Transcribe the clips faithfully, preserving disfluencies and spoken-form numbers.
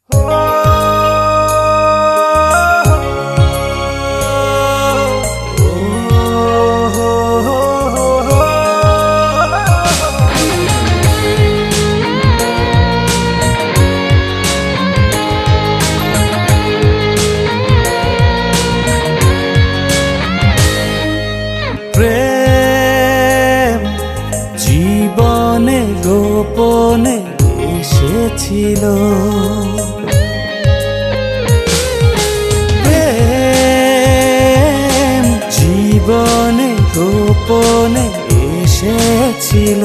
প্রেম জীবনে গোপনে এসেছিল, প্রেম জীবনে গোপনে এসেছিল।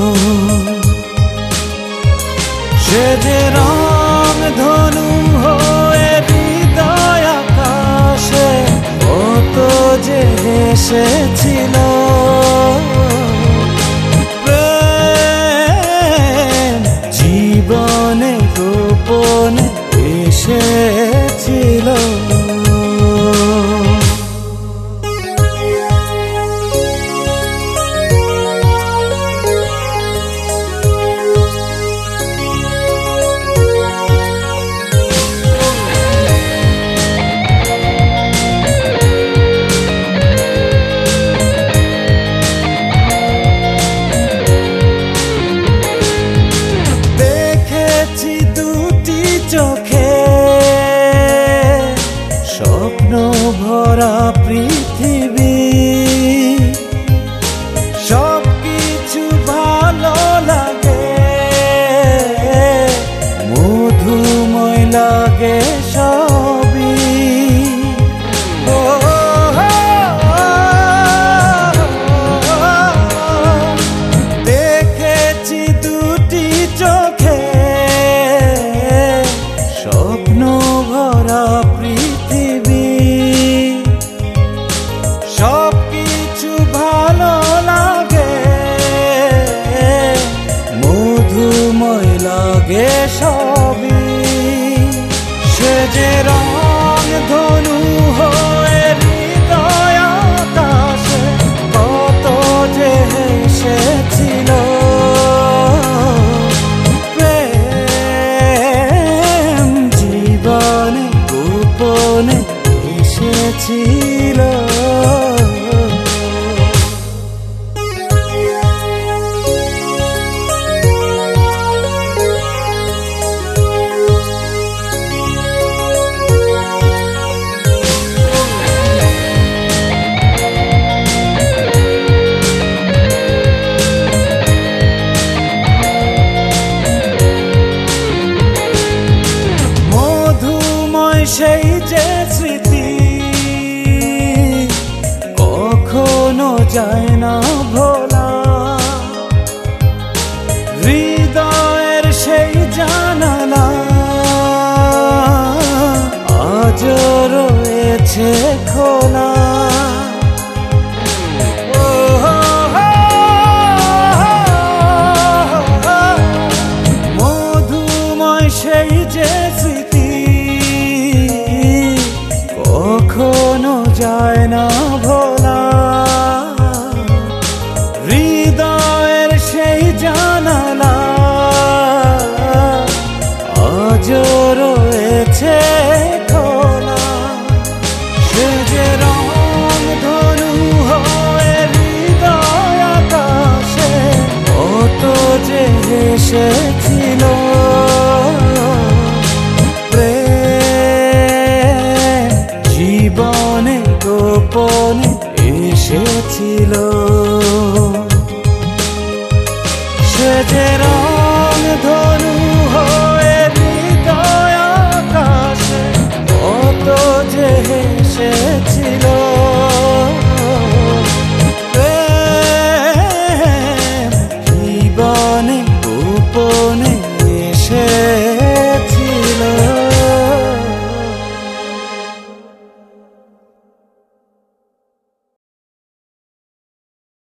সে যে রং ধনু হয়ে হৃদয় আকাশে কত যে এসেছিল। প্রেম জীবনে গোপনে এসেছিল। চোখে স্বপ্ন ভরা পৃথিবী, সব কিছু ভালো লাগে, মধুময় লাগে সবই। ও দেখেছি দুটি চোখে স্বপ্ন ভরা পৃথিবী, সব কিছু ভালো লাগে, মধুময় লাগে সবই। সে যে রং ধনু হয়ে হৃদয় আকাশে কত যে এসেছিল। গোপনে এসেছিল। সেই যে স্মৃতি কখনো যায় না ভোলা, হৃদয়ের সেই জানালা আজও রয়েছে খোলা। মধুময় সেই যে স্মৃতি কখনো যায় না ভোলা, হৃদয়ের সেই জানালা আজও রয়েছে খোলা। সে যে রং ধনু হয়ে হৃদয় আকাশে কত যে এসেছিল। জীবনে গোপনে এসেছিল। সে যে রং ধনু হয়ে হৃদয় আকাশে কত যে এসেছিল।